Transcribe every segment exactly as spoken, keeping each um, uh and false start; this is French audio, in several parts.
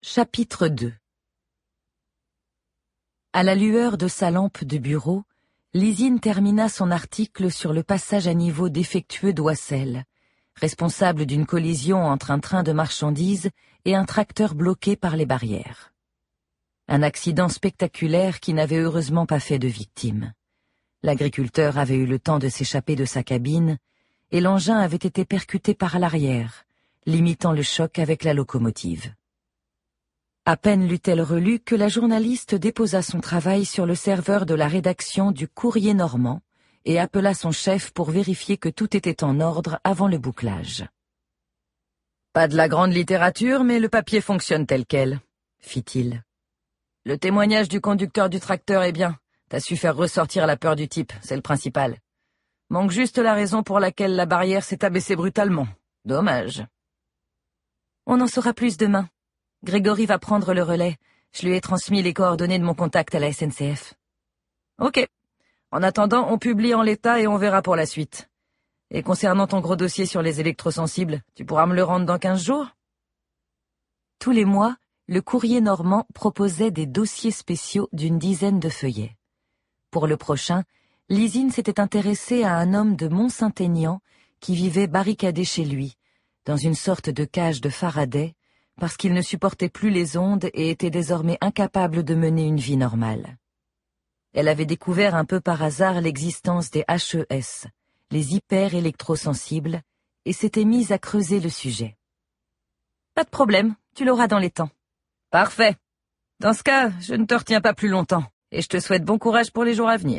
Chapitre deux. À la lueur de sa lampe de bureau, Lizine termina son article sur le passage à niveau défectueux d'Oissel, responsable d'une collision entre un train de marchandises et un tracteur bloqué par les barrières. Un accident spectaculaire qui n'avait heureusement pas fait de victimes. L'agriculteur avait eu le temps de s'échapper de sa cabine, et l'engin avait été percuté par l'arrière, limitant le choc avec la locomotive. À peine l'eut-elle relu que la journaliste déposa son travail sur le serveur de la rédaction du Courrier normand et appela son chef pour vérifier que tout était en ordre avant le bouclage. « Pas de la grande littérature, mais le papier fonctionne tel quel, » fit-il. « Le témoignage du conducteur du tracteur est bien. T'as su faire ressortir la peur du type, c'est le principal. Manque juste la raison pour laquelle la barrière s'est abaissée brutalement. Dommage. » « On en saura plus demain. Grégory va prendre le relais. Je lui ai transmis les coordonnées de mon contact à la S N C F. »« Ok. En attendant, on publie en l'état et on verra pour la suite. Et concernant ton gros dossier sur les électrosensibles, tu pourras me le rendre dans quinze jours ?» Tous les mois, le Courrier normand proposait des dossiers spéciaux d'une dizaine de feuillets. Pour le prochain, Lizine s'était intéressée à un homme de Mont-Saint-Aignan qui vivait barricadé chez lui, dans une sorte de cage de Faraday, parce qu'il ne supportait plus les ondes et était désormais incapable de mener une vie normale. Elle avait découvert un peu par hasard l'existence des H E S, les hyper-électrosensibles, et s'était mise à creuser le sujet. « Pas de problème, tu l'auras dans les temps. »« Parfait. Dans ce cas, je ne te retiens pas plus longtemps, et je te souhaite bon courage pour les jours à venir. »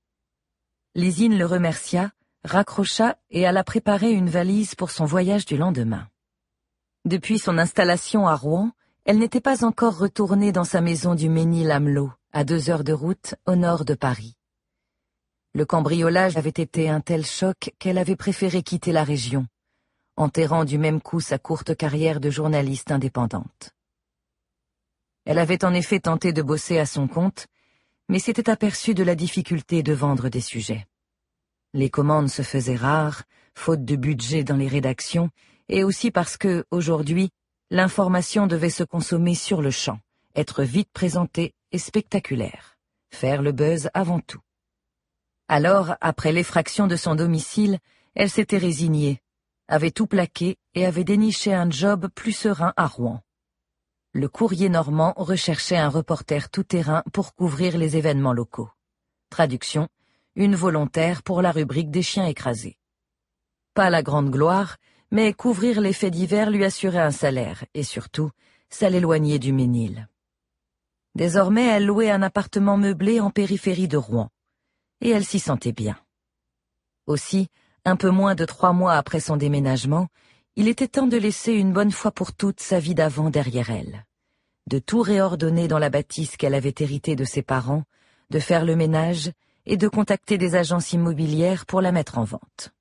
Lizine le remercia, raccrocha et alla préparer une valise pour son voyage du lendemain. Depuis son installation à Rouen, elle n'était pas encore retournée dans sa maison du Mesnil-Amelot, à deux heures de route au nord de Paris. Le cambriolage avait été un tel choc qu'elle avait préféré quitter la région, enterrant du même coup sa courte carrière de journaliste indépendante. Elle avait en effet tenté de bosser à son compte, mais s'était aperçue de la difficulté de vendre des sujets. Les commandes se faisaient rares, faute de budget dans les rédactions, et aussi parce que, aujourd'hui, l'information devait se consommer sur le champ, être vite présentée et spectaculaire, faire le buzz avant tout. Alors, après l'effraction de son domicile, elle s'était résignée, avait tout plaqué et avait déniché un job plus serein à Rouen. Le Courrier normand recherchait un reporter tout-terrain pour couvrir les événements locaux. Traduction, une volontaire pour la rubrique des chiens écrasés. Pas la grande gloire, mais couvrir les faits divers lui assurait un salaire, et surtout, ça l'éloignait du Mesnil. Désormais, elle louait un appartement meublé en périphérie de Rouen, et elle s'y sentait bien. Aussi, un peu moins de trois mois après son déménagement, il était temps de laisser une bonne fois pour toutes sa vie d'avant derrière elle, de tout réordonner dans la bâtisse qu'elle avait héritée de ses parents, de faire le ménage et de contacter des agences immobilières pour la mettre en vente.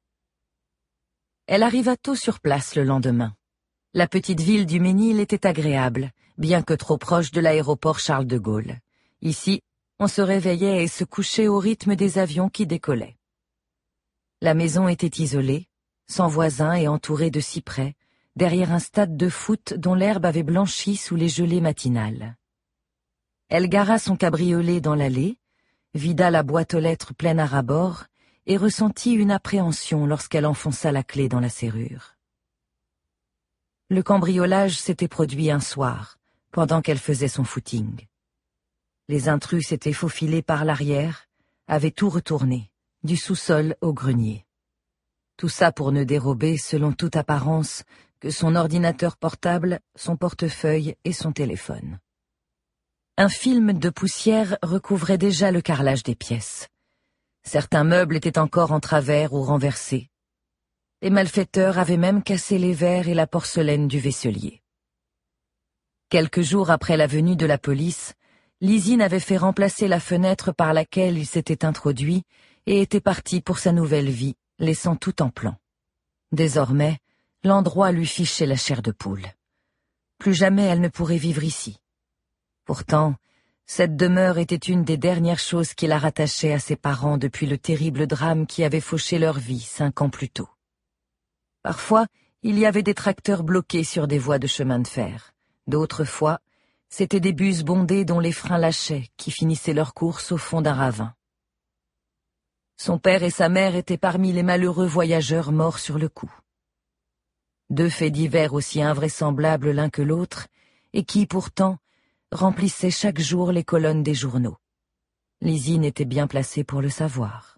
Elle arriva tôt sur place le lendemain. La petite ville du Mesnil était agréable, bien que trop proche de l'aéroport Charles de Gaulle. Ici, on se réveillait et se couchait au rythme des avions qui décollaient. La maison était isolée, sans voisins et entourée de cyprès, derrière un stade de foot dont l'herbe avait blanchi sous les gelées matinales. Elle gara son cabriolet dans l'allée, vida la boîte aux lettres pleine à ras-bord et ressentit une appréhension lorsqu'elle enfonça la clé dans la serrure. Le cambriolage s'était produit un soir, pendant qu'elle faisait son footing. Les intrus s'étaient faufilés par l'arrière, avaient tout retourné, du sous-sol au grenier. Tout ça pour ne dérober, selon toute apparence, que son ordinateur portable, son portefeuille et son téléphone. Un film de poussière recouvrait déjà le carrelage des pièces. Certains meubles étaient encore en travers ou renversés. Les malfaiteurs avaient même cassé les verres et la porcelaine du vaisselier. Quelques jours après la venue de la police, Lizine avait fait remplacer la fenêtre par laquelle il s'était introduit et était partie pour sa nouvelle vie, laissant tout en plan. Désormais, l'endroit lui fichait la chair de poule. Plus jamais elle ne pourrait vivre ici. Pourtant, cette demeure était une des dernières choses qui la rattachait à ses parents depuis le terrible drame qui avait fauché leur vie cinq ans plus tôt. Parfois, il y avait des tracteurs bloqués sur des voies de chemin de fer, D'autres fois, c'étaient des bus bondés dont les freins lâchaient, qui finissaient leur course au fond d'un ravin. Son père et sa mère étaient parmi les malheureux voyageurs morts sur le coup. Deux faits divers aussi invraisemblables l'un que l'autre, et qui, pourtant, remplissaient chaque jour les colonnes des journaux. Lizine était bien placée pour le savoir.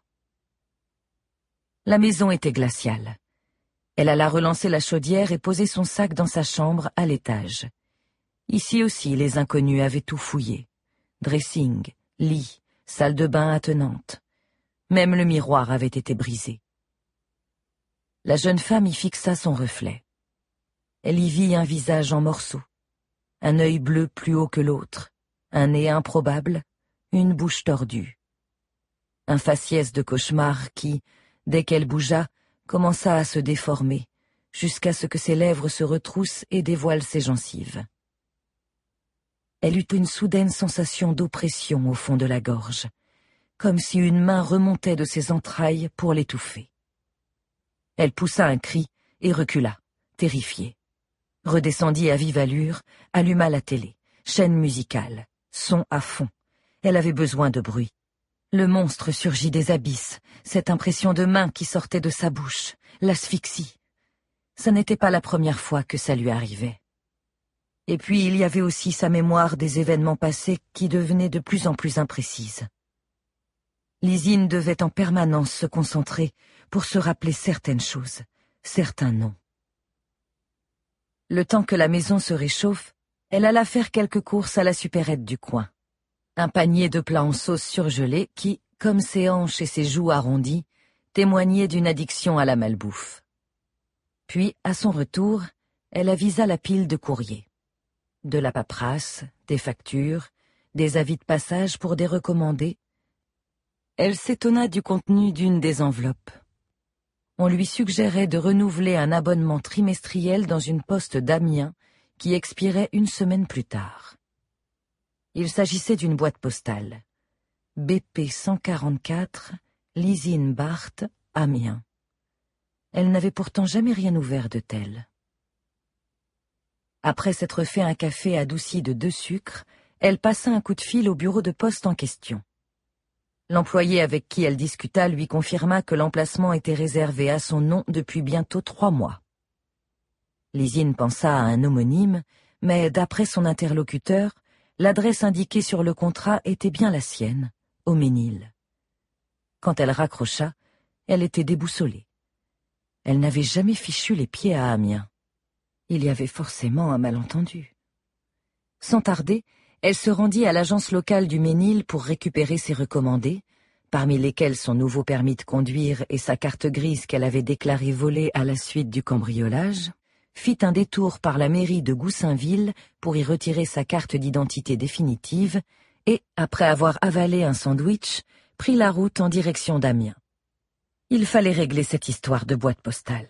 La maison était glaciale. Elle alla relancer la chaudière et poser son sac dans sa chambre à l'étage. Ici aussi, les inconnus avaient tout fouillé. Dressing, lit, salle de bain attenante. Même le miroir avait été brisé. La jeune femme y fixa son reflet. Elle y vit un visage en morceaux, un œil bleu plus haut que l'autre, un nez improbable, une bouche tordue. Un faciès de cauchemar qui, dès qu'elle bougea, commença à se déformer, jusqu'à ce que ses lèvres se retroussent et dévoilent ses gencives. Elle eut une soudaine sensation d'oppression au fond de la gorge, comme si une main remontait de ses entrailles pour l'étouffer. Elle poussa un cri et recula, terrifiée. Redescendit à vive allure, alluma la télé, chaîne musicale, son à fond. Elle avait besoin de bruit. Le monstre surgit des abysses, cette impression de main qui sortait de sa bouche, l'asphyxie. Ce n'était pas la première fois que ça lui arrivait. Et puis il y avait aussi sa mémoire des événements passés qui devenait de plus en plus imprécise. Lizine devait en permanence se concentrer pour se rappeler certaines choses, certains noms. Le temps que la maison se réchauffe, elle alla faire quelques courses à la supérette du coin. Un panier de plats en sauce surgelée qui, comme ses hanches et ses joues arrondies, témoignait d'une addiction à la malbouffe. Puis, à son retour, elle avisa la pile de courriers. De la paperasse, des factures, des avis de passage pour des recommandés. Elle s'étonna du contenu d'une des enveloppes. On lui suggérait de renouveler un abonnement trimestriel dans une poste d'Amiens qui expirait une semaine plus tard. Il s'agissait d'une boîte postale. B P cent quarante-quatre, Lizine Barthes, Amiens. Elle n'avait pourtant jamais rien ouvert de tel. Après s'être fait un café adouci de deux sucres, elle passa un coup de fil au bureau de poste en question. L'employé avec qui elle discuta lui confirma que l'emplacement était réservé à son nom depuis bientôt trois mois. Lizine pensa à un homonyme, mais d'après son interlocuteur, l'adresse indiquée sur le contrat était bien la sienne, au Ménil. Quand elle raccrocha, elle était déboussolée. Elle n'avait jamais fichu les pieds à Amiens. Il y avait forcément un malentendu. Sans tarder, elle se rendit à l'agence locale du Ménil pour récupérer ses recommandés, parmi lesquels son nouveau permis de conduire et sa carte grise qu'elle avait déclarée volée à la suite du cambriolage, fit un détour par la mairie de Goussainville pour y retirer sa carte d'identité définitive et, après avoir avalé un sandwich, prit la route en direction d'Amiens. Il fallait régler cette histoire de boîte postale.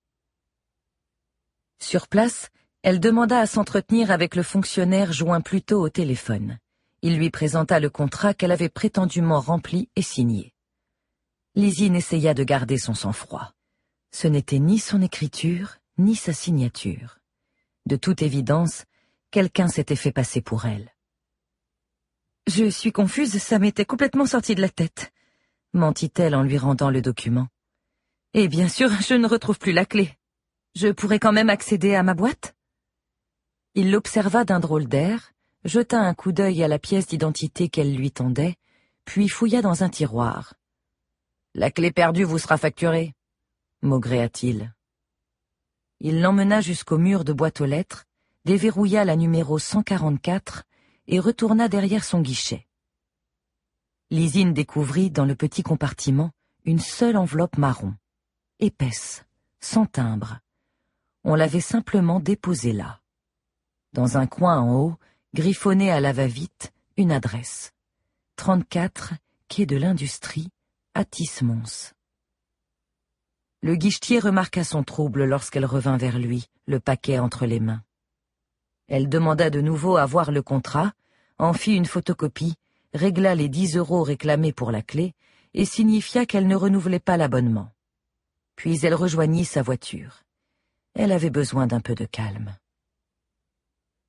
Sur place, elle demanda à s'entretenir avec le fonctionnaire joint plus tôt au téléphone. Il lui présenta le contrat qu'elle avait prétendument rempli et signé. Lizine essaya de garder son sang-froid. Ce n'était ni son écriture, ni sa signature. De toute évidence, quelqu'un s'était fait passer pour elle. « Je suis confuse, ça m'était complètement sorti de la tête », mentit-elle en lui rendant le document. « Et bien sûr, je ne retrouve plus la clé. Je pourrais quand même accéder à ma boîte ?» Il l'observa d'un drôle d'air, jeta un coup d'œil à la pièce d'identité qu'elle lui tendait, puis fouilla dans un tiroir. « La clé perdue vous sera facturée, » maugréa-t-il. Il l'emmena jusqu'au mur de boîte aux lettres, déverrouilla la numéro cent quarante-quatre et retourna derrière son guichet. Lizine découvrit dans le petit compartiment une seule enveloppe marron, épaisse, sans timbre. On l'avait simplement déposée là. Dans un coin en haut, griffonnée à la va-vite, une adresse. trente-quatre, quai de l'Industrie, à Tismons. Le guichetier remarqua son trouble lorsqu'elle revint vers lui, le paquet entre les mains. Elle demanda de nouveau à voir le contrat, en fit une photocopie, régla les dix euros réclamés pour la clé et signifia qu'elle ne renouvelait pas l'abonnement. Puis elle rejoignit sa voiture. Elle avait besoin d'un peu de calme.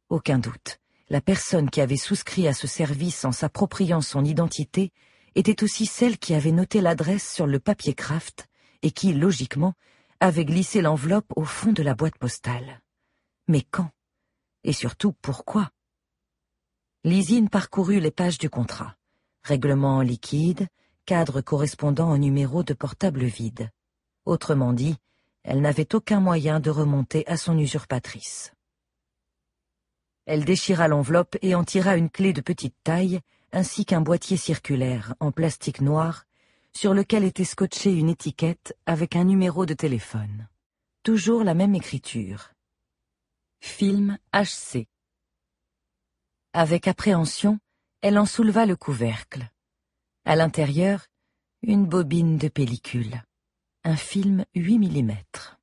Aucun doute, la personne qui avait souscrit à ce service en s'appropriant son identité était aussi celle qui avait noté l'adresse sur le papier kraft et qui, logiquement, avait glissé l'enveloppe au fond de la boîte postale. Mais quand? Et surtout, pourquoi? Lizine parcourut les pages du contrat. Règlement liquide, cadre correspondant au numéro de portable vide. Autrement dit, elle n'avait aucun moyen de remonter à son usurpatrice. Elle déchira l'enveloppe et en tira une clé de petite taille, ainsi qu'un boîtier circulaire en plastique noir, sur lequel était scotchée une étiquette avec un numéro de téléphone. Toujours la même écriture. Film H C. Avec appréhension, elle en souleva le couvercle. À l'intérieur, une bobine de pellicule. Un film huit millimètres.